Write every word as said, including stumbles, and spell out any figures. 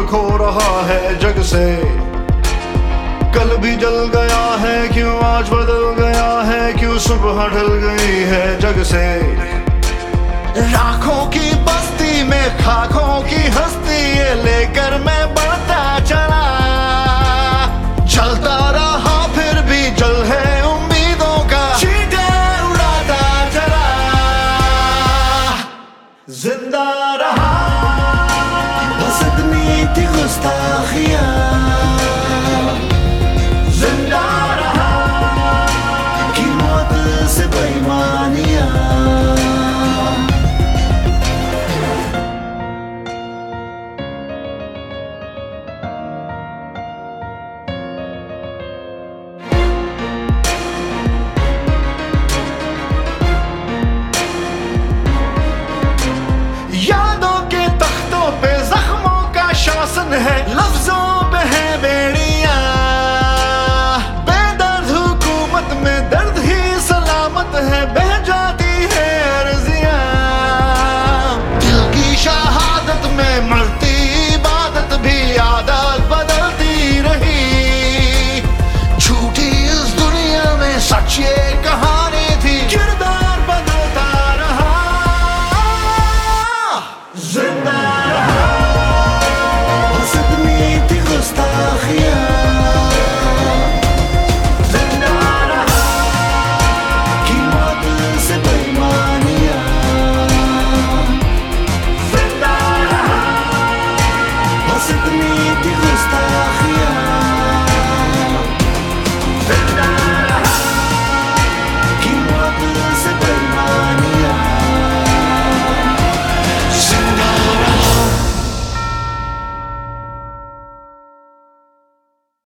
खो रहा है जग से। कल भी जल गया है क्यों आज बदल गया है, क्यों सुबह ढल गई है जग से। राखों की बस्ती में खाकों की हस्ती ये लेकर मैं बढ़ता चला। चलता रहा फिर भी जल है उम्मीदों का, चींटे उड़ाता चला। जिंदा रहा बस इतनी थी गुस्ताखियां,